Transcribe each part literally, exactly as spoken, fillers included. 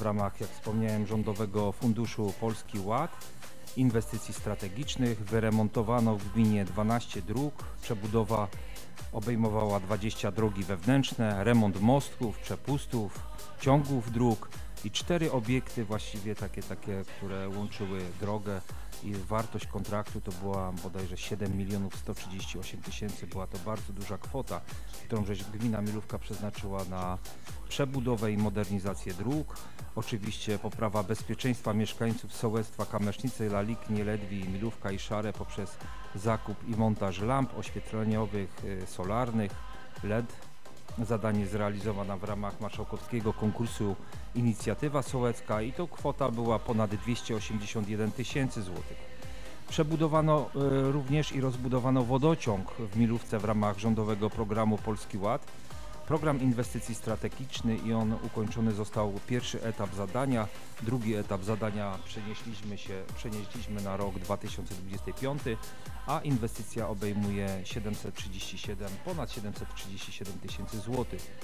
ramach, jak wspomniałem, Rządowego Funduszu Polski Ład, inwestycji strategicznych. Wyremontowano w gminie dwanaście dróg, przebudowa obejmowała dwadzieścia drogi wewnętrzne, remont mostków, przepustów, ciągów dróg i cztery obiekty właściwie takie, takie, które łączyły drogę i wartość kontraktu to była bodajże siedem milionów sto trzydzieści osiem tysięcy. Była to bardzo duża kwota, którą żeś gmina Milówka przeznaczyła na przebudowę i modernizację dróg. Oczywiście poprawa bezpieczeństwa mieszkańców sołectwa Kamesznice, Laliknie, Ledwi, Milówka i Szare poprzez zakup i montaż lamp oświetleniowych, solarnych, L E D. Zadanie zrealizowane w ramach marszałkowskiego konkursu Inicjatywa Sołecka i to kwota była ponad dwieście osiemdziesiąt jeden tysięcy złotych. Przebudowano y, również i rozbudowano wodociąg w Milówce w ramach rządowego programu Polski Ład. Program inwestycji strategiczny i on ukończony został pierwszy etap zadania, drugi etap zadania przenieśliśmy się, przenieśliśmy na rok dwa tysiące dwudziesty piąty, a inwestycja obejmuje siedemset trzydzieści siedem, ponad siedemset trzydzieści siedem tysięcy złotych.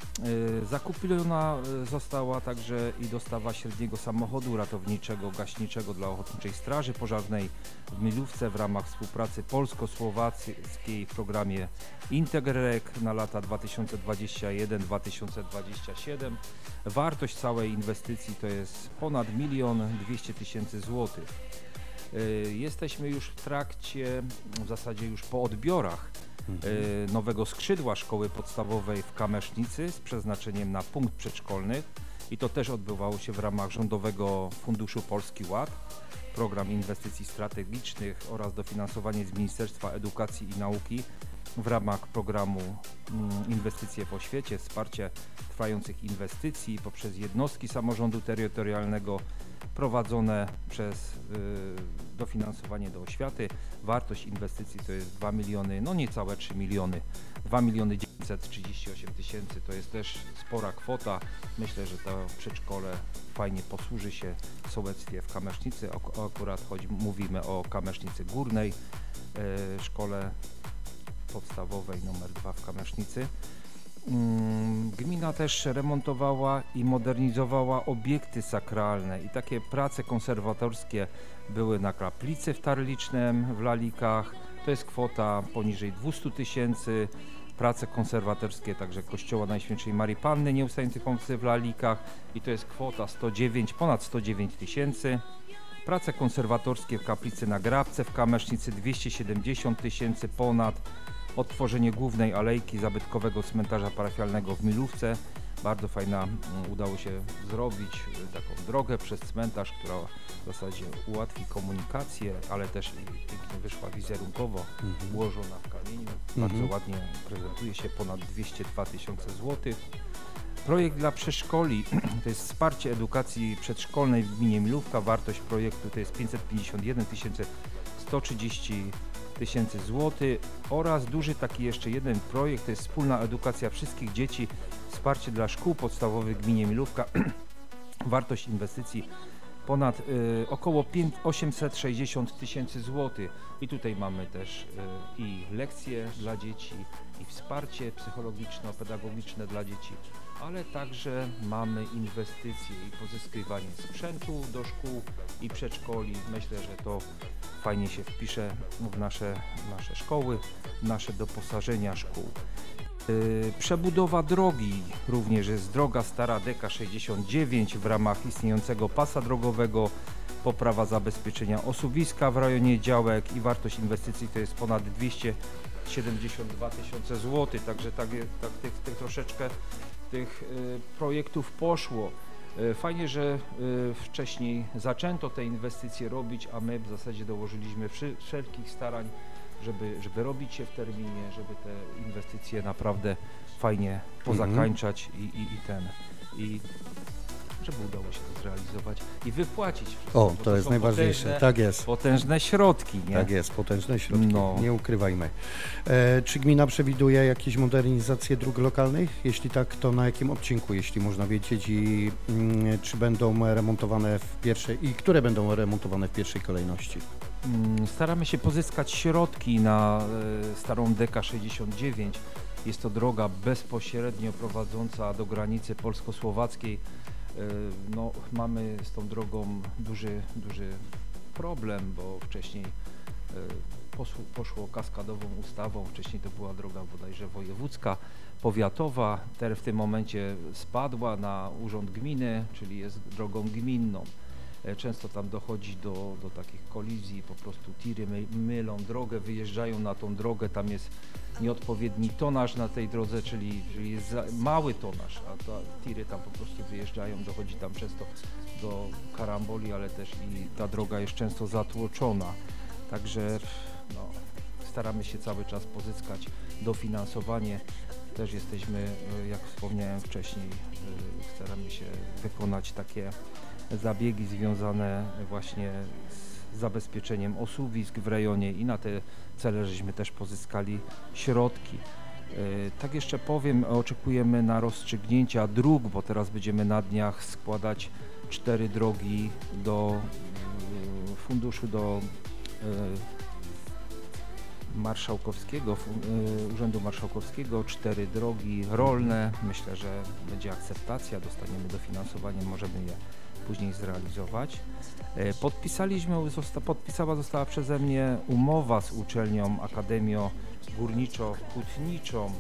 Zakupiona została także i dostawa średniego samochodu ratowniczego, gaśniczego dla Ochotniczej Straży Pożarnej w Milówce w ramach współpracy polsko-słowackiej w programie Interreg na lata dwa tysiące dwudziesty pierwszy do dwa tysiące dwudziestego siódmego. Wartość całej inwestycji to jest ponad milion dwieście tysięcy złotych. Jesteśmy już w trakcie, w zasadzie już po odbiorach nowego skrzydła szkoły podstawowej w Kamesznicy z przeznaczeniem na punkt przedszkolny i to też odbywało się w ramach Rządowego Funduszu Polski Ład, program inwestycji strategicznych oraz dofinansowanie z Ministerstwa Edukacji i Nauki w ramach programu Inwestycje w oświecie, wsparcie trwających inwestycji poprzez jednostki samorządu terytorialnego prowadzone przez y, dofinansowanie do oświaty. Wartość inwestycji to jest dwa miliony, no niecałe trzy miliony, dwa miliony dziewięćset trzydzieści osiem tysięcy, to jest też spora kwota. Myślę, że to przedszkole fajnie posłuży się w sołectwie w Kamesznicy, o, akurat chodzi, mówimy o Kamesznicy Górnej, y, szkole podstawowej numer dwa w Kamesznicy. Gmina też remontowała i modernizowała obiekty sakralne i takie prace konserwatorskie były na kaplicy w Tarlicznem, w Lalikach, to jest kwota poniżej dwieście tysięcy, prace konserwatorskie także kościoła Najświętszej Marii Panny Nieustającej Pomocy w Lalikach i to jest kwota sto dziewięć, ponad sto dziewięć tysięcy. Prace konserwatorskie w kaplicy na Grabce w Kamesznicy dwieście siedemdziesiąt tysięcy ponad. Odtworzenie głównej alejki zabytkowego cmentarza parafialnego w Milówce. Bardzo fajna, udało się zrobić taką drogę przez cmentarz, która w zasadzie ułatwi komunikację, ale też i pięknie wyszła wizerunkowo, mhm. ułożona w kamieniu. Bardzo mhm. ładnie prezentuje się, ponad dwieście dwa tysiące złotych. Projekt dla przedszkoli to jest wsparcie edukacji przedszkolnej w gminie Milówka. Wartość projektu to jest pięćset pięćdziesiąt jeden tysięcy sto trzydzieści tysięcy złotych oraz duży taki jeszcze jeden projekt, to jest wspólna edukacja wszystkich dzieci, wsparcie dla szkół podstawowych w gminie Milówka. Wartość inwestycji ponad y, około osiemset sześćdziesiąt tysięcy złotych i tutaj mamy też y, i lekcje dla dzieci, i wsparcie psychologiczno-pedagogiczne dla dzieci, ale także mamy inwestycje i pozyskiwanie sprzętu do szkół i przedszkoli. Myślę, że to fajnie się wpisze w nasze, nasze szkoły, w nasze doposażenia szkół. Yy, przebudowa drogi, również jest droga stara D K sześćdziesiąt dziewięć w ramach istniejącego pasa drogowego, poprawa zabezpieczenia osuwiska w rejonie działek i wartość inwestycji to jest ponad dwieście siedemdziesiąt dwa tysiące złotych, także tak, tak, tych, tych troszeczkę tych y, projektów poszło. Y, fajnie, że y, wcześniej zaczęto te inwestycje robić, a my w zasadzie dołożyliśmy wszy, wszelkich starań, żeby, żeby robić je w terminie, żeby te inwestycje naprawdę fajnie pozakańczać mm-hmm. i, i, i ten i żeby udało się to zrealizować i wypłacić wszystko. O, to, to jest najważniejsze, potężne, tak jest. Potężne środki, nie? Tak jest, potężne środki, no. nie ukrywajmy. E, czy gmina przewiduje jakieś modernizacje dróg lokalnych? Jeśli tak, to na jakim odcinku, jeśli można wiedzieć i mm, czy będą remontowane w pierwszej i które będą remontowane w pierwszej kolejności? Staramy się pozyskać środki na e, starą D K sześćdziesiąt dziewięć. Jest to droga bezpośrednio prowadząca do granicy polsko-słowackiej No, mamy z tą drogą duży, duży problem, bo wcześniej poszło, poszło kaskadową ustawą, wcześniej to była droga bodajże wojewódzka, powiatowa, teraz w tym momencie spadła na urząd gminy, czyli jest drogą gminną. Często tam dochodzi do, do takich kolizji, po prostu tiry my, mylą drogę, wyjeżdżają na tą drogę, tam jest nieodpowiedni tonaż na tej drodze, czyli, czyli jest za, mały tonaż, a ta, tiry tam po prostu wyjeżdżają, dochodzi tam często do karamboli, ale też i ta droga jest często zatłoczona. Także no, staramy się cały czas pozyskać dofinansowanie. Też jesteśmy, jak wspomniałem wcześniej, staramy się wykonać takie zabiegi związane właśnie z zabezpieczeniem osuwisk w rejonie i na te cele żeśmy też pozyskali środki. Tak jeszcze powiem, oczekujemy na rozstrzygnięcia dróg, bo teraz będziemy na dniach składać cztery drogi do funduszu, do Marszałkowskiego, Urzędu Marszałkowskiego, cztery drogi rolne. Myślę, że będzie akceptacja, dostaniemy dofinansowanie, możemy je później zrealizować. Podpisaliśmy, zosta, podpisana została przeze mnie umowa z uczelnią Akademią Górniczo-Hutniczą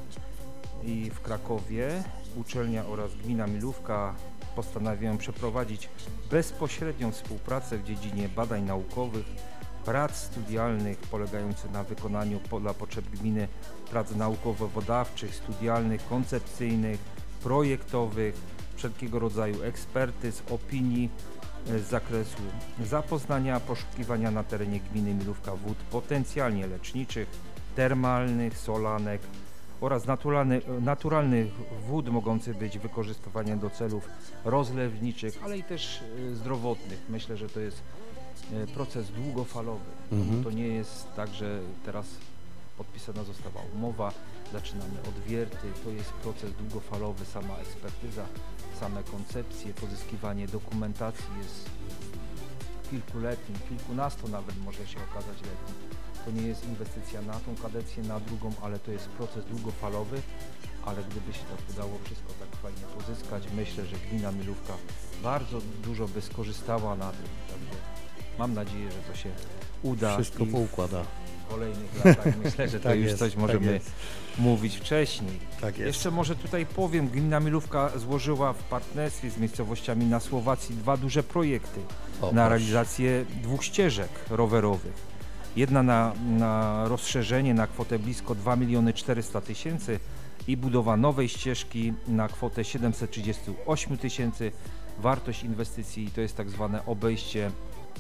i w Krakowie. Uczelnia oraz gmina Milówka postanawiają przeprowadzić bezpośrednią współpracę w dziedzinie badań naukowych, prac studialnych polegających na wykonaniu po, dla potrzeb gminy prac naukowo-badawczych, studialnych, koncepcyjnych, projektowych, wszelkiego rodzaju ekspertyz, opinii z zakresu zapoznania, poszukiwania na terenie gminy Milówka wód potencjalnie leczniczych, termalnych, solanek oraz naturalny, naturalnych wód mogących być wykorzystywane do celów rozlewniczych, ale i też zdrowotnych. Myślę, że to jest proces długofalowy. Mhm. To nie jest tak, że teraz podpisana została umowa, zaczynamy odwierty, to jest proces długofalowy, sama ekspertyza, same koncepcje, pozyskiwanie dokumentacji jest kilkuletnim, kilkunastu nawet może się okazać letnim. To nie jest inwestycja na tą kadencję, na drugą, ale to jest proces długofalowy, ale gdyby się tak udało wszystko tak fajnie pozyskać, myślę, że gmina Milówka bardzo dużo by skorzystała na tym, także mam nadzieję, że to się uda. Wszystko poukłada. W kolejnych latach myślę, że to tak już jest, coś możemy tak mówić wcześniej. Tak jest. Jeszcze może tutaj powiem, gmina Milówka złożyła w partnerstwie z miejscowościami na Słowacji dwa duże projekty o, na proszę. realizację dwóch ścieżek rowerowych. Jedna na, na rozszerzenie na kwotę blisko dwa miliony czterysta tysięcy i budowa nowej ścieżki na kwotę siedemset trzydzieści osiem tysięcy. Wartość inwestycji to jest tak zwane obejście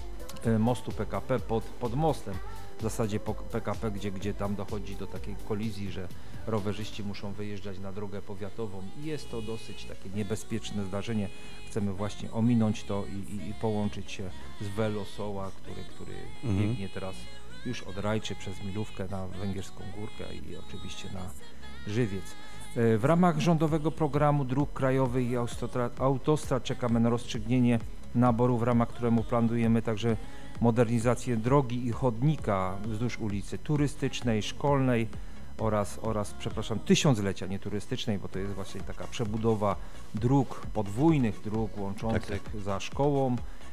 mostu P K P pod, pod mostem. W zasadzie P K P, gdzie, gdzie tam dochodzi do takiej kolizji, że rowerzyści muszą wyjeżdżać na drogę powiatową i jest to dosyć takie niebezpieczne zdarzenie. Chcemy właśnie ominąć to i, i, i połączyć się z Velosoła, który, który mhm. biegnie teraz już od Rajczy przez Milówkę na Węgierską Górkę i oczywiście na Żywiec. W ramach rządowego programu dróg krajowych i autostrad czekamy na rozstrzygnięcie naboru, w ramach któremu planujemy także modernizację drogi i chodnika wzdłuż ulicy Turystycznej, Szkolnej oraz, oraz przepraszam, tysiąclecia, nie turystycznej, bo to jest właśnie taka przebudowa dróg, podwójnych dróg łączących tak, tak. za szkołą.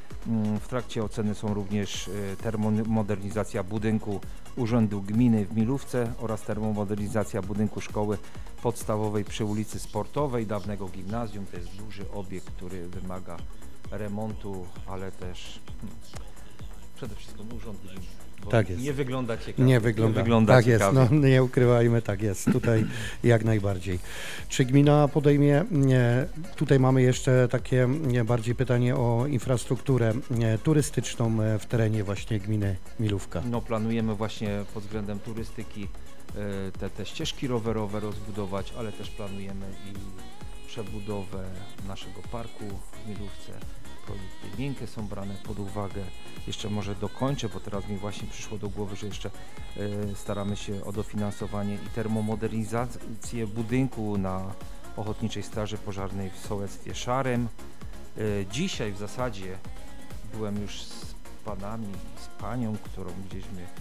W trakcie oceny są również termomodernizacja budynku Urzędu Gminy w Milówce oraz termomodernizacja budynku szkoły podstawowej przy ulicy Sportowej, dawnego gimnazjum. To jest duży obiekt, który wymaga remontu, ale też hmm, przede wszystkim urząd gminy. Tak jest. Nie wygląda ciekawie. Nie wygląda, nie wygląda tak ciekawie. jest, no nie ukrywajmy, tak jest, tutaj jak najbardziej. Czy gmina podejmie, nie, tutaj mamy jeszcze takie nie, bardziej pytanie o infrastrukturę nie, turystyczną w terenie właśnie gminy Milówka. No planujemy właśnie pod względem turystyki te, te ścieżki rowerowe rozbudować, ale też planujemy i przebudowę naszego parku w Milówce. Projekty miękkie są brane pod uwagę. Jeszcze może dokończę, bo teraz mi właśnie przyszło do głowy, że jeszcze y, staramy się o dofinansowanie i termomodernizację budynku na Ochotniczej Straży Pożarnej w Sołectwie Szarym. Y, dzisiaj w zasadzie byłem już z panami i z panią, którą gdzieśmy y,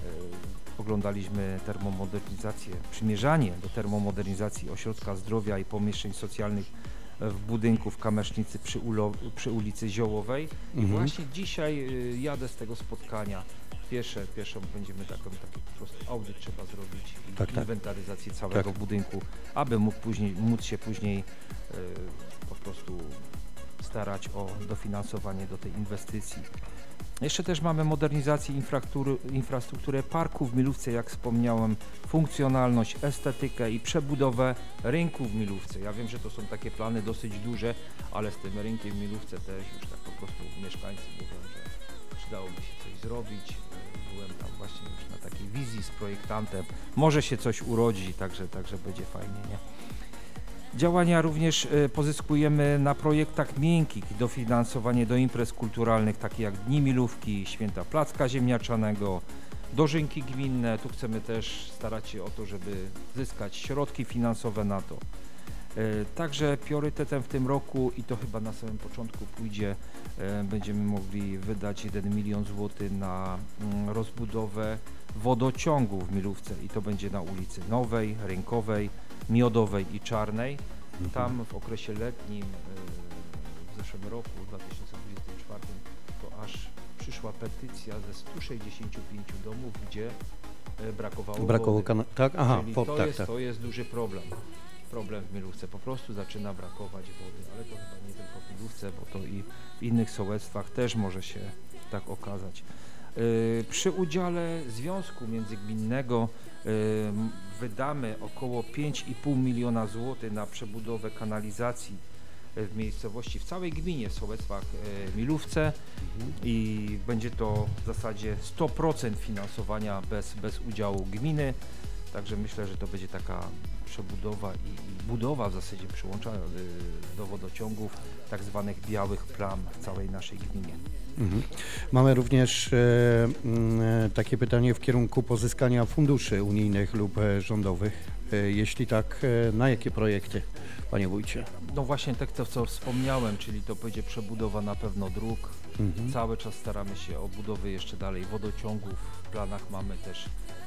oglądaliśmy termomodernizację, przymierzanie do termomodernizacji ośrodka zdrowia i pomieszczeń socjalnych w budynku w Kamesznicy przy, ulo, przy ulicy Ziołowej. I Mhm. właśnie dzisiaj y, jadę z tego spotkania. Piesze, pieszą będziemy taką, taki po prostu audyt trzeba zrobić i Tak, tak. inwentaryzację całego Tak. budynku, aby mógł później, móc się później y, po prostu starać o dofinansowanie do tej inwestycji. Jeszcze też mamy modernizację infrastruktury, infrastruktury parku w Milówce, jak wspomniałem, funkcjonalność, estetykę i przebudowę rynku w Milówce. Ja wiem, że to są takie plany dosyć duże, ale z tym rynkiem w Milówce też już tak po prostu mieszkańcy mówią, że przydałoby się coś zrobić. Byłem tam właśnie już na takiej wizji z projektantem. Może się coś urodzi, także, także będzie fajnie, nie? Działania również e, pozyskujemy na projektach miękkich, dofinansowanie do imprez kulturalnych, takie jak Dni Milówki, Święta Placka Ziemniaczanego, dożynki gminne. Tu chcemy też starać się o to, żeby zyskać środki finansowe na to. E, Także priorytetem w tym roku, i to chyba na samym początku pójdzie, e, będziemy mogli wydać jeden milion złotych na mm, rozbudowę wodociągu w Milówce i to będzie na ulicy Nowej, Rynkowej, Miodowej i Czarnej. Tam w okresie letnim e, w zeszłym roku, w dwa tysiące dwudziestym czwartym, to aż przyszła petycja ze stu sześćdziesięciu pięciu domów, gdzie e, brakowało Brakowało wody. kana- tak? Aha, Czyli po, to, tak, jest, tak. to jest duży problem. Problem w Milówce. Po prostu zaczyna brakować wody, ale to chyba nie tylko w Milówce, bo to i w innych sołectwach też może się tak okazać. Yy, przy udziale Związku Międzygminnego yy, wydamy około pięć i pół miliona złotych na przebudowę kanalizacji w miejscowości, w całej gminie, w sołectwach yy, Milówce i będzie to w zasadzie sto procent finansowania bez, bez udziału gminy. Także myślę, że to będzie taka przebudowa i, i budowa w zasadzie przyłącza y, do wodociągów tak zwanych białych plam w całej naszej gminie. Mhm. Mamy również e, m, e, takie pytanie w kierunku pozyskania funduszy unijnych lub e, rządowych. E, jeśli tak, e, na jakie projekty, panie wójcie? No właśnie tak to, co wspomniałem, czyli to będzie przebudowa na pewno dróg. Mhm. Cały czas staramy się o budowę jeszcze dalej wodociągów. W planach mamy też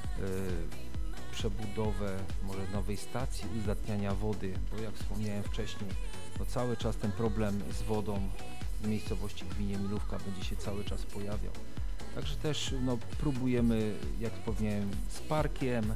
y, przebudowę może nowej stacji uzdatniania wody, bo jak wspomniałem wcześniej, no cały czas ten problem z wodą w miejscowości w gminie Milówka będzie się cały czas pojawiał. Także też no, próbujemy, jak wspomniałem, z parkiem,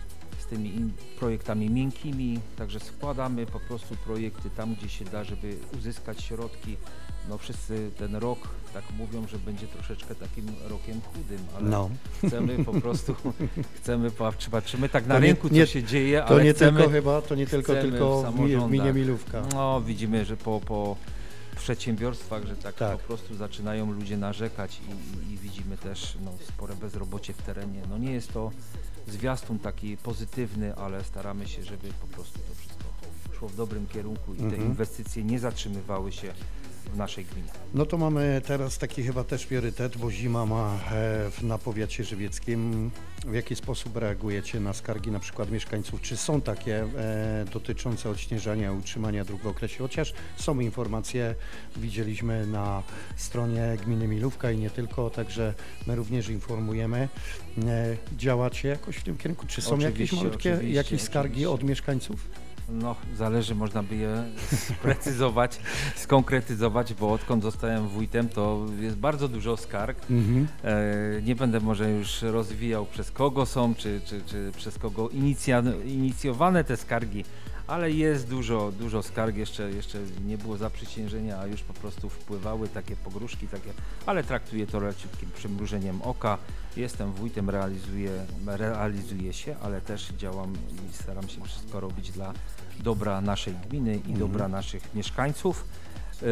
z tymi in- projektami miękkimi, także składamy po prostu projekty tam, gdzie się da, żeby uzyskać środki. No wszyscy ten rok tak mówią, że będzie troszeczkę takim rokiem chudym, ale No. chcemy po prostu, chcemy, patrzy- patrzymy tak na To nie- rynku, nie- co się dzieje, To ale nie chcemy, tylko chyba, to nie tylko, chcemy tylko w w, mi- w gminie samorządach. Milówka. No widzimy, że po, po przedsiębiorstwach, że tak, Tak. po prostu zaczynają ludzie narzekać i, i, i widzimy też no, spore bezrobocie w terenie. No nie jest to zwiastun taki pozytywny, ale staramy się, żeby po prostu to wszystko szło w dobrym kierunku i te Mhm. inwestycje nie zatrzymywały się w naszej gminie. No to mamy teraz taki chyba też priorytet, bo zima ma e, w- na powiacie żywieckim. W jaki sposób reagujecie na skargi na przykład mieszkańców? Czy są takie e, dotyczące odśnieżania i utrzymania dróg w okresie? Chociaż są informacje, widzieliśmy na stronie gminy Milówka i nie tylko, także my również informujemy. E, działacie jakoś w tym kierunku? Czy są jakieś Oczywiście, malutkie oczywiście, jakieś skargi oczywiście. od mieszkańców? No, zależy, można by je sprecyzować, skonkretyzować, bo odkąd zostałem wójtem, to jest bardzo dużo skarg. Mhm. E, nie będę może już rozwijał, przez kogo są, czy, czy, czy przez kogo inicja, inicjowane te skargi, ale jest dużo, dużo skarg, jeszcze, jeszcze nie było zaprzysiężenia, a już po prostu wpływały takie pogróżki, takie, ale traktuję to leciutkim przymrużeniem oka. Jestem wójtem, realizuję, realizuję się, ale też działam i staram się wszystko robić dla dobra naszej gminy i Mhm. dobra naszych mieszkańców. Yy,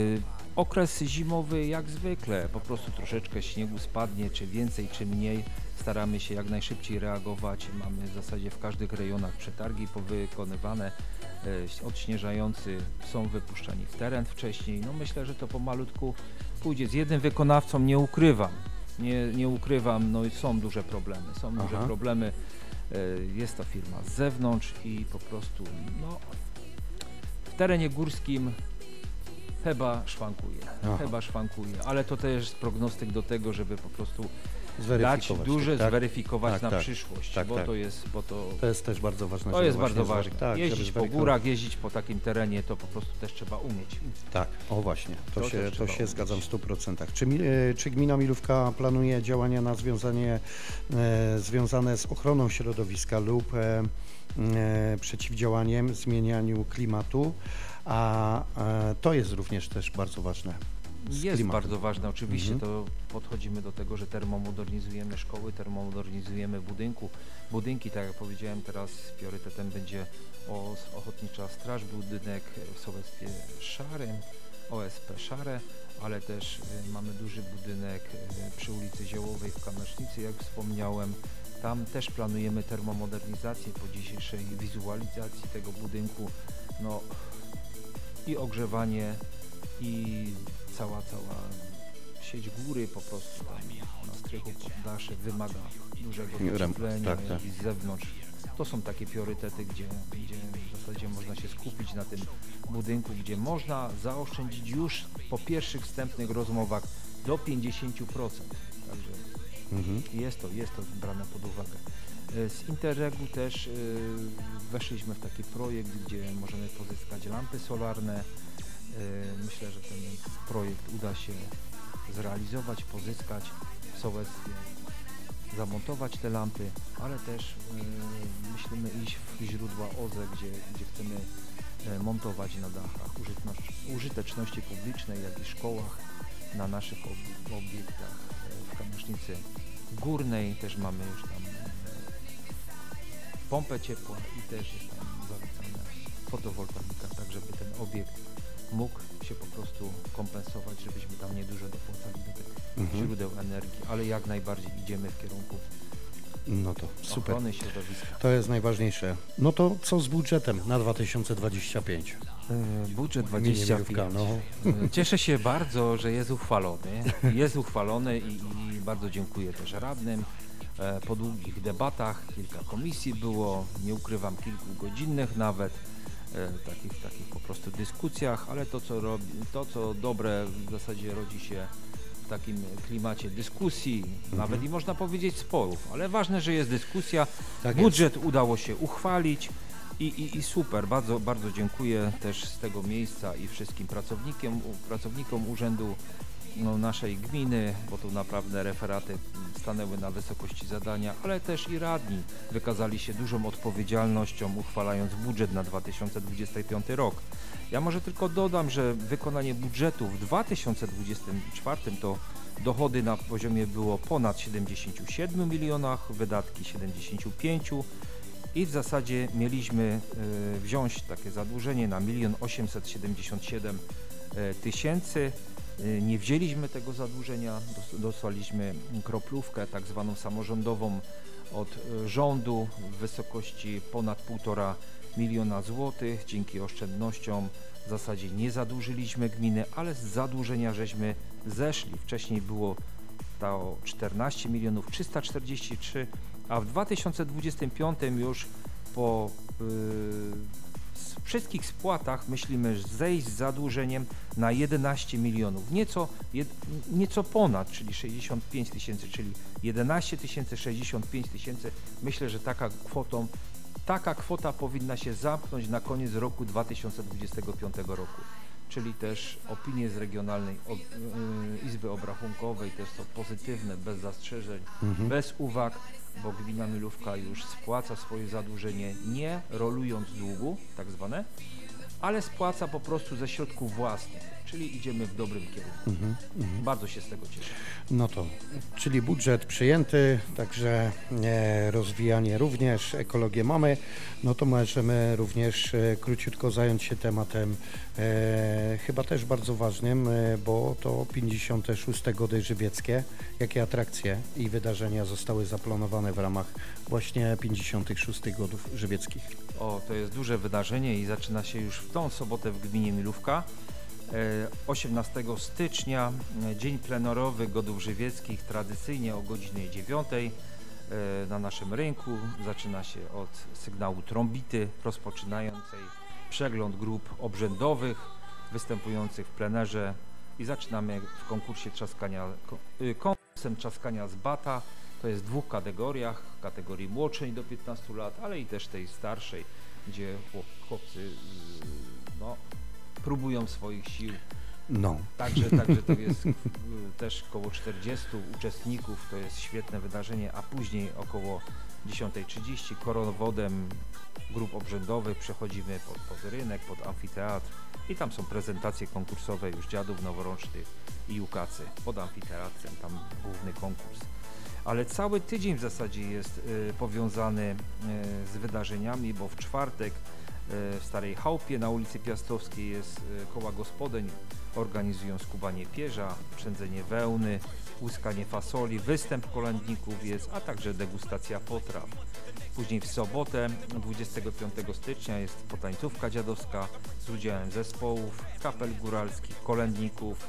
okres zimowy jak zwykle, po prostu troszeczkę śniegu spadnie, czy więcej, czy mniej. Staramy się jak najszybciej reagować. Mamy w zasadzie w każdych rejonach przetargi powykonywane. Yy, odśnieżający są wypuszczani w teren wcześniej. No myślę, że to pomalutku pójdzie. Z jednym wykonawcą nie ukrywam. Nie, nie ukrywam, no i są duże problemy. Są duże Aha. problemy. Yy, jest to firma z zewnątrz i po prostu no, w terenie górskim Chyba szwankuje, Aha. chyba szwankuje, ale to też jest prognostyk do tego, żeby po prostu dać Zweryfikować. duże, tak? zweryfikować Tak, na tak. przyszłość, Tak, bo tak. to jest, bo to, To jest też bardzo ważne. to żeby jest właśnie bardzo zwe- ważne. Tak, jeździć żeby po zweryfikować. górach, jeździć po takim terenie, to po prostu też trzeba umieć. Tak, o właśnie, to, To się, też to trzeba się umieć. zgadzam w stu procentach. Czy, mi- e, czy gmina Milówka planuje działania na związanie, e, związane z ochroną środowiska lub e, e, przeciwdziałaniem zmienianiu klimatu, a e, to jest również też bardzo ważne. z Jest klimatem. bardzo ważne, oczywiście Mhm. to podchodzimy do tego, że termomodernizujemy szkoły, termomodernizujemy budynku. Budynki, tak jak powiedziałem, teraz priorytetem będzie o, Ochotnicza Straż, budynek w sołectwie Szarym, O S P Szare, ale też y, mamy duży budynek y, przy ulicy Ziołowej w Kamysznicy, jak wspomniałem. Tam też planujemy termomodernizację po dzisiejszej wizualizacji tego budynku. No i ogrzewanie, i cała, cała sieć góry po prostu tam na strychu poddasze wymaga dużego Rem- ocieplenia, tak, jak tak. i z zewnątrz. To są takie priorytety, gdzie, gdzie w zasadzie można się skupić na tym budynku, gdzie można zaoszczędzić już po pierwszych wstępnych rozmowach do pięćdziesiąt procent. Także Mhm. jest to, jest to brane pod uwagę. E, Z Interregu też y, weszliśmy w taki projekt, gdzie możemy pozyskać lampy solarne. E, Myślę, że ten projekt uda się zrealizować, pozyskać w sołectwie, zamontować te lampy, ale też y, myślimy iść w źródła O Z E, gdzie, gdzie chcemy e, montować na dachach użyteczności, użyteczności publicznej, jak i szkołach, na naszych ob- obiektach e, w Kamysznicy Górnej. Też mamy już tam e, pompę ciepła i też jest tam zalecana fotowoltaika, tak żeby ten obiekt mógł się po prostu kompensować, żebyśmy tam niedużo dopłacali do tych Mhm. źródeł energii, ale jak najbardziej idziemy w kierunku No to super. ochrony środowiska. To jest najważniejsze. No to co z budżetem na dwa tysiące dwudziesty piąty? E, Budżet Gminie dwadzieścia Milówka, pięć. no. E, Cieszę się bardzo, że jest uchwalony. Jest uchwalony i, i bardzo dziękuję też radnym. E, Po długich debatach, kilka komisji było, nie ukrywam, kilkugodzinnych nawet, e, takich, takich po prostu dyskusjach, ale to co, robi, to, co dobre w zasadzie rodzi się w takim klimacie dyskusji, nawet i można powiedzieć sporów, ale ważne, że jest dyskusja. Tak Budżet udało się uchwalić. I, i, I super, bardzo, bardzo dziękuję też z tego miejsca i wszystkim pracownikom, pracownikom urzędu no, naszej gminy, bo tu naprawdę referaty stanęły na wysokości zadania, ale też i radni wykazali się dużą odpowiedzialnością, uchwalając budżet na dwa tysiące dwudziesty piąty rok. Ja może tylko dodam, że wykonanie budżetu w dwa tysiące dwudziestym czwartym to dochody na poziomie było ponad siedemdziesiąt siedem milionach, wydatki siedemdziesiąt pięć. I w zasadzie mieliśmy y, wziąć takie zadłużenie na milion osiemset siedemdziesiąt siedem tysięcy. Y, nie wzięliśmy tego zadłużenia, dos- dostaliśmy kroplówkę tak zwaną samorządową od y, rządu w wysokości ponad półtora miliona złotych. Dzięki oszczędnościom w zasadzie nie zadłużyliśmy gminy, ale z zadłużenia żeśmy zeszli. Wcześniej było to czternaście milionów trzysta czterdzieści trzy, a w dwa tysiące dwudziestym piątym już po yy, z wszystkich spłatach myślimy zejść z zadłużeniem na jedenaście milionów, nieco, jed, nieco ponad, czyli sześćdziesiąt pięć tysięcy, czyli jedenaście tysięcy, sześćdziesiąt pięć tysięcy. Myślę, że taka kwotą, taka kwota powinna się zamknąć na koniec roku dwa tysiące dwudziestego piątego roku. Czyli też opinie z Regionalnej o, y, Izby Obrachunkowej też są pozytywne, bez zastrzeżeń, Mhm. bez uwag, bo gmina Milówka już spłaca swoje zadłużenie nie rolując długu, tak zwane, ale spłaca po prostu ze środków własnych, czyli idziemy w dobrym kierunku. Mhm. Mhm. Bardzo się z tego cieszę. No to, czyli budżet przyjęty, także e, rozwijanie również, ekologię mamy, no to możemy również e, króciutko zająć się tematem e, chyba też bardzo ważnym, e, bo to pięćdziesiąte szóste Gody Żywieckie. Jakie atrakcje i wydarzenia zostały zaplanowane w ramach właśnie pięćdziesiątych szóstych Godów Żywieckich? O, to jest duże wydarzenie i zaczyna się już w tą sobotę w gminie Milówka. E, osiemnastego stycznia, e, dzień plenerowy Godów Żywieckich, tradycyjnie o godzinie dziewiątej e, na naszym rynku. Zaczyna się od sygnału trąbity rozpoczynającej przegląd grup obrzędowych. występujących w plenerze i zaczynamy w konkursie trzaskania, ko- y, konkursem trzaskania z bata. To jest w dwóch kategoriach, kategorii młodszej do piętnastu lat, ale i też tej starszej, gdzie chłop- chłopcy y, no, próbują swoich sił. No. Także, także to jest y, też około czterdziestu uczestników, to jest świetne wydarzenie, a później około dziesiąta trzydzieści koronowodem grup obrzędowych przechodzimy pod, pod rynek, pod amfiteatr i tam są prezentacje konkursowe już dziadów noworocznych i jukacy pod amfiteatrem, tam główny konkurs. Ale cały tydzień w zasadzie jest y, powiązany y, z wydarzeniami, bo w czwartek y, w Starej Chałupie na ulicy Piastowskiej jest y, koła gospodyń, organizują skubanie pierza, przędzenie wełny, łuskanie fasoli, występ kolędników jest, a także degustacja potraw. Później w sobotę dwudziestego piątego stycznia jest potańcówka dziadowska z udziałem zespołów, kapel góralskich, kolędników.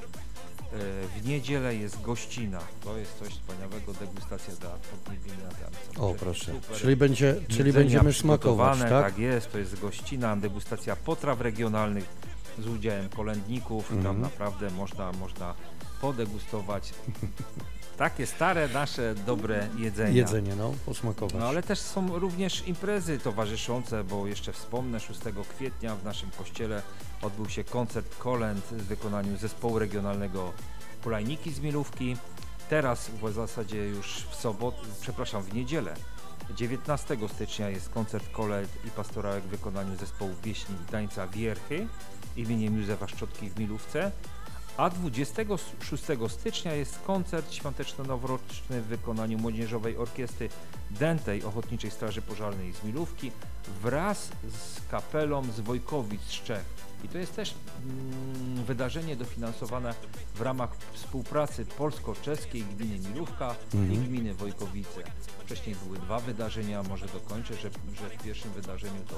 W niedzielę jest gościna, to jest coś wspaniałego, degustacja dla podniebienia tam. O proszę, czyli, będzie, czyli będziemy smakować, tak? Tak jest, to jest gościna, degustacja potraw regionalnych z udziałem kolędników, Mhm. tam naprawdę można, można podegustować takie stare nasze dobre jedzenia. Jedzenie, no, posmakować. No ale też są również imprezy towarzyszące, bo jeszcze wspomnę, szóstego kwietnia w naszym kościele odbył się koncert kolęd w wykonaniu zespołu regionalnego Hulajniki z Milówki. Teraz w zasadzie już w sobotę, przepraszam, w niedzielę dziewiętnastego stycznia jest koncert kolęd i pastorałek w wykonaniu zespołu pieśni Gdańca Wierchy imieniem Józefa Szczotki w Milówce. A dwudziestego szóstego stycznia jest koncert świąteczno-noworoczny w wykonaniu Młodzieżowej Orkiestry Dętej Ochotniczej Straży Pożarnej z Milówki wraz z kapelą z Wojkowic z Czech. I to jest też mm, wydarzenie dofinansowane w ramach współpracy polsko-czeskiej gminy Milówka Mhm. i gminy Wojkowice. Wcześniej były dwa wydarzenia, może dokończę, że, że w pierwszym wydarzeniu to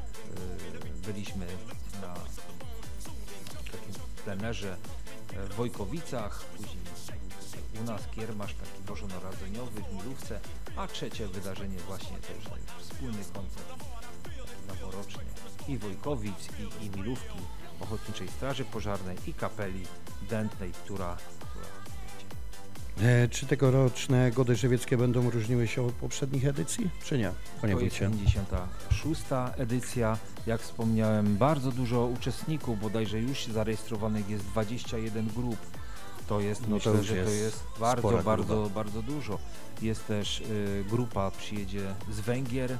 yy, byliśmy na takim plenerze w Wojkowicach, później u nas kiermasz taki bożonarodzeniowy w Milówce, a trzecie wydarzenie właśnie też wspólny koncert taki noworoczny i Wojkowic i, i Milówki, Ochotniczej Straży Pożarnej i kapeli dętnej, która, która E, czy tegoroczne Gody Żywieckie będą różniły się od poprzednich edycji, czy nie? Panie to jest wójcie. pięćdziesiąta szósta edycja. Jak wspomniałem, bardzo dużo uczestników, bodajże już zarejestrowanych jest dwadzieścia jeden grup. To jest, No to myślę, już że to jest jest bardzo, spora bardzo, grupa. bardzo dużo. Jest też y, grupa, przyjedzie z Węgier, y,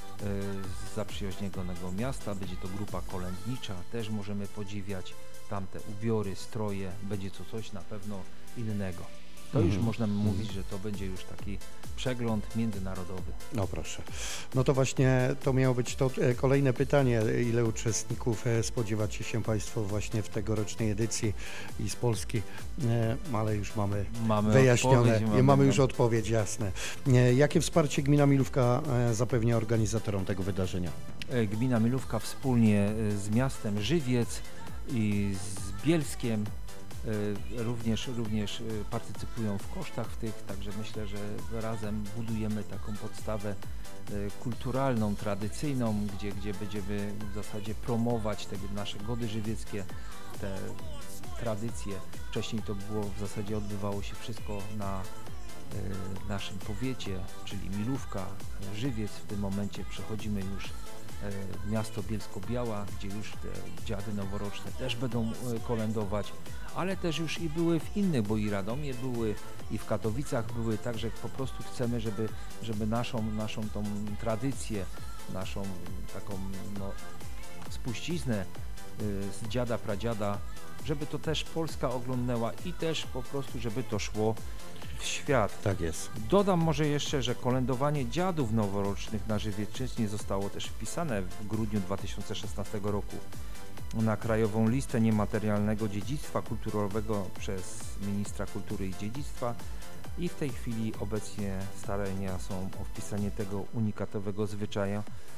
z zaprzyjaźnionego miasta, będzie to grupa kolędnicza, też możemy podziwiać tamte ubiory, stroje, będzie to coś na pewno innego. To już Mhm. można mówić, że to będzie już taki przegląd międzynarodowy. No proszę. No to właśnie to miało być to e, kolejne pytanie. Ile uczestników e, spodziewacie się Państwo właśnie w tegorocznej edycji i z Polski? E, ale już mamy, Mamy wyjaśnione. odpowiedź, Mamy, mamy już no. odpowiedź, jasne. E, jakie wsparcie gmina Milówka e, zapewnia organizatorom tego wydarzenia? E, Gmina Milówka wspólnie e, z miastem Żywiec i z Bielskiem e, również, również e, partycypują w kosztach w tych, także myślę, że razem budujemy taką podstawę e, kulturalną, tradycyjną, gdzie, gdzie będziemy w zasadzie promować te nasze gody żywieckie, te tradycje. Wcześniej to było w zasadzie odbywało się wszystko na e, naszym powiecie, czyli Milówka, Żywiec. W tym momencie przechodzimy już e, miasto Bielsko-Biała, gdzie już te dziady noworoczne też będą e, kolędować, ale też już i były w innych, bo i Radomie były, i w Katowicach były, także po prostu chcemy, żeby, żeby naszą, naszą tą tradycję, naszą taką no, spuściznę y, z dziada, pradziada, żeby to też Polska oglądnęła i też po prostu, żeby to szło w świat. Tak jest. Dodam może jeszcze, że kolędowanie dziadów noworocznych na Żywiecczyźnie zostało też wpisane w grudniu dwa tysiące szesnastego roku na Krajową Listę Niematerialnego Dziedzictwa Kulturowego przez Ministra Kultury i Dziedzictwa i w tej chwili obecnie starania są o wpisanie tego unikatowego zwyczaju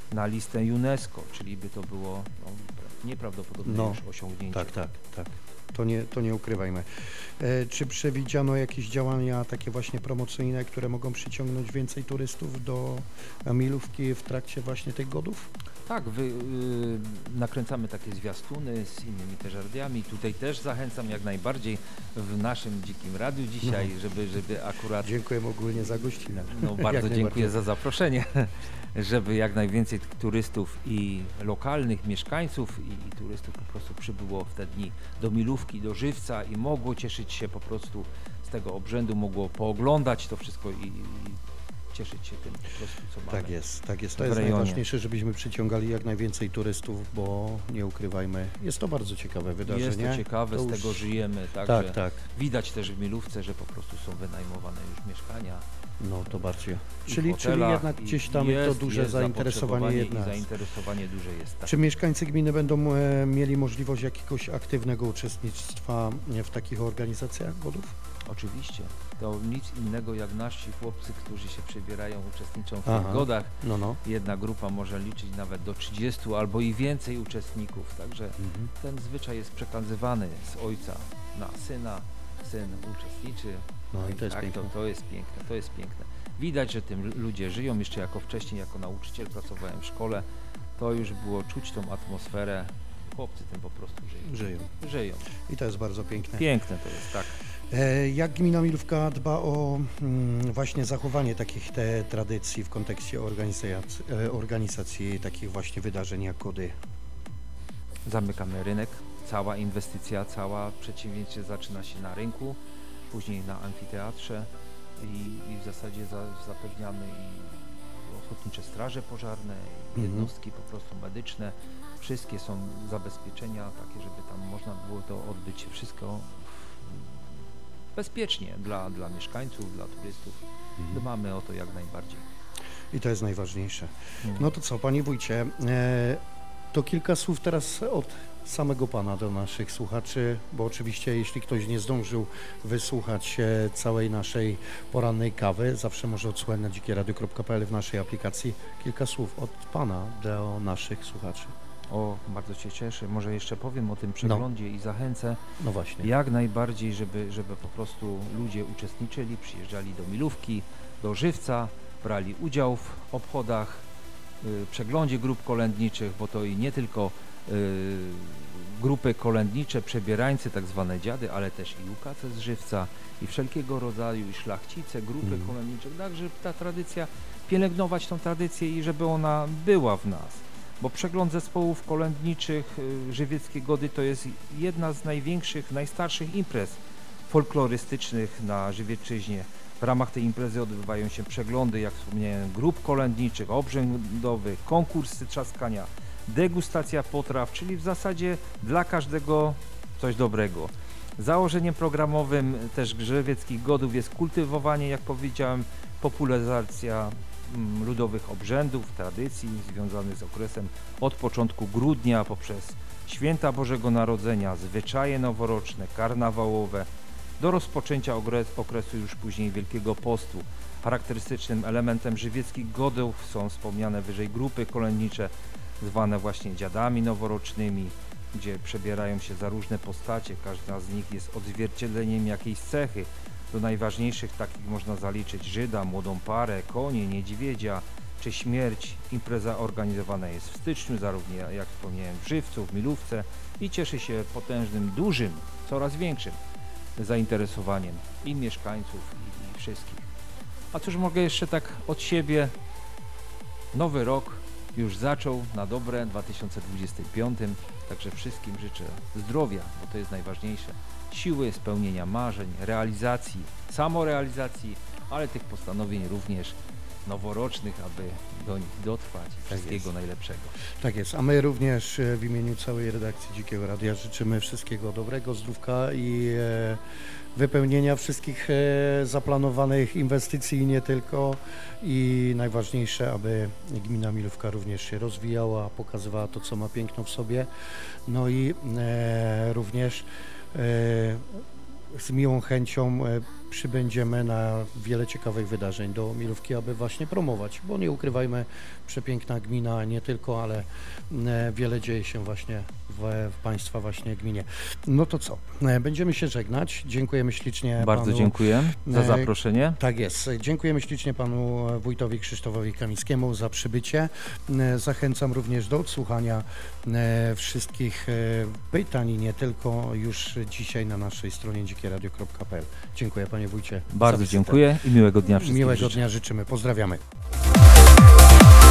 na listę UNESCO, czyli by to było no, nieprawdopodobne No, już osiągnięcie. Tak, tak, tak. To nie, to nie ukrywajmy. E, czy przewidziano jakieś działania takie właśnie promocyjne, które mogą przyciągnąć więcej turystów do Milówki w trakcie właśnie tych godów? Tak, wy, y, nakręcamy takie zwiastuny z innymi też radiami. Tutaj też zachęcam jak najbardziej w naszym Dzikim Radiu dzisiaj, No. żeby, żeby akurat... Dziękujemy ogólnie za gościnę. No bardzo Jak dziękuję najbardziej. za zaproszenie, żeby jak najwięcej tych turystów i lokalnych mieszkańców i, i turystów po prostu przybyło w te dni do Milówki, do Żywca i mogło cieszyć się po prostu z tego obrzędu, mogło pooglądać to wszystko i, i cieszyć się tym po prostu, co mamy. Tak jest, tak jest. To w jest rejonie. najważniejsze, żebyśmy przyciągali jak najwięcej turystów, bo nie ukrywajmy, jest to bardzo ciekawe wydarzenie. Jest to ciekawe, To z już- tego żyjemy, także Tak, tak. widać też w Milówce, że po prostu są wynajmowane już mieszkania. No to bardziej. i Czyli, w czyli hotelach, jednak i gdzieś tam jest, to duże jest zainteresowanie zapotrzebowanie jest i nas. zainteresowanie duże jest. Tak. Czy mieszkańcy gminy będą e, mieli możliwość jakiegoś aktywnego uczestnictwa e, w takich organizacjach godów? Oczywiście. To nic innego jak nasi chłopcy, którzy się przebierają, uczestniczą w tych Aha. godach. No, no. Jedna grupa może liczyć nawet do trzydziestu albo i więcej uczestników, także Mhm. ten zwyczaj jest przekazywany z ojca na syna, syn uczestniczy. No i to jest tak, piękne. To, to jest piękne, to jest piękne. Widać, że tym ludzie żyją, jeszcze jako wcześniej, jako nauczyciel pracowałem w szkole, to już było czuć tą atmosferę, chłopcy tym po prostu żyją. Żyją. Żyją. I to jest bardzo piękne. Piękne to jest, tak. E, Jak gmina Milówka dba o mm, właśnie zachowanie takich te tradycji w kontekście organizacji, e, organizacji takich właśnie wydarzeń jak gody? Zamykamy rynek, cała inwestycja, cała przedsięwzięcie zaczyna się na rynku, później na amfiteatrze i, i w zasadzie za, zapewniamy i ochotnicze straże pożarne, i Mhm. jednostki po prostu medyczne. Wszystkie są zabezpieczenia takie, żeby tam można było to odbyć się wszystko bezpiecznie dla, dla mieszkańców, dla turystów. Dbamy o to jak najbardziej. I to jest najważniejsze. Mm. No to co, panie wójcie, e, to kilka słów teraz od samego pana do naszych słuchaczy, bo oczywiście jeśli ktoś nie zdążył wysłuchać e, całej naszej porannej kawy, zawsze może odsłuchać na dzikie radio kropka p l w naszej aplikacji. Kilka słów od pana do naszych słuchaczy. O, bardzo się cieszę. Może jeszcze powiem o tym przeglądzie i zachęcę. No właśnie. Jak najbardziej, żeby, żeby po prostu ludzie uczestniczyli, przyjeżdżali do Milówki, do Żywca, brali udział w obchodach, y, przeglądzie grup kolędniczych, bo to i nie tylko y, grupy kolędnicze, przebierańcy, tak zwane dziady, ale też i U K C z Żywca i wszelkiego rodzaju i szlachcice, grupy Mhm. kolędnicze, tak żeby ta tradycja, pielęgnować tą tradycję i żeby ona była w nas. Bo przegląd zespołów kolędniczych y, Żywieckie Gody to jest jedna z największych, najstarszych imprez folklorystycznych na Żywiecczyźnie. W ramach tej imprezy odbywają się przeglądy, jak wspomniałem, grup kolędniczych, obrzędowych, konkursy trzaskania, degustacja potraw, czyli w zasadzie dla każdego coś dobrego. Założeniem programowym też Żywieckich Godów jest kultywowanie, jak powiedziałem, popularyzacja mm, ludowych obrzędów, tradycji związanych z okresem od początku grudnia poprzez święta Bożego Narodzenia, zwyczaje noworoczne, karnawałowe, do rozpoczęcia okres- okresu już później Wielkiego Postu. Charakterystycznym elementem Żywieckich Godów są wspomniane wyżej grupy kolędnicze, zwane właśnie dziadami noworocznymi, gdzie przebierają się za różne postacie, każda z nich jest odzwierciedleniem jakiejś cechy. Do najważniejszych takich można zaliczyć Żyda, młodą parę, konie, niedźwiedzia czy śmierć. Impreza organizowana jest w styczniu, zarówno jak wspomniałem w Żywcu, w Milówce i cieszy się potężnym, dużym, coraz większym zainteresowaniem i mieszkańców i, i wszystkich. A cóż mogę jeszcze tak od siebie, nowy rok już zaczął na dobre w dwa tysiące dwudziestym piątym, także wszystkim życzę zdrowia, bo to jest najważniejsze, siły, spełnienia marzeń, realizacji, samorealizacji, ale tych postanowień również noworocznych, aby do nich dotrwać i wszystkiego jest. najlepszego. Tak jest, a my również e, w imieniu całej redakcji Dzikiego Radia życzymy wszystkiego dobrego, zdrówka i e, wypełnienia wszystkich e, zaplanowanych inwestycji i nie tylko. I najważniejsze, aby gmina Milówka również się rozwijała, pokazywała to, co ma piękno w sobie. No i e, również e, z miłą chęcią e, przybędziemy na wiele ciekawych wydarzeń do Milówki, aby właśnie promować, bo nie ukrywajmy, przepiękna gmina nie tylko, ale e, wiele dzieje się właśnie w, w Państwa właśnie gminie. No to co, e, będziemy się żegnać. Dziękujemy ślicznie Bardzo panu, dziękuję za e, zaproszenie. Tak jest. Dziękujemy ślicznie panu wójtowi Krzysztofowi Kamińskiemu za przybycie. E, Zachęcam również do odsłuchania e, wszystkich e, pytań i nie tylko już dzisiaj na naszej stronie dzikie radio kropka p l. Dziękuję panie wójcie. za Bardzo wizytę. dziękuję i miłego dnia wszystkim Miłego życzę. dnia życzymy. Pozdrawiamy.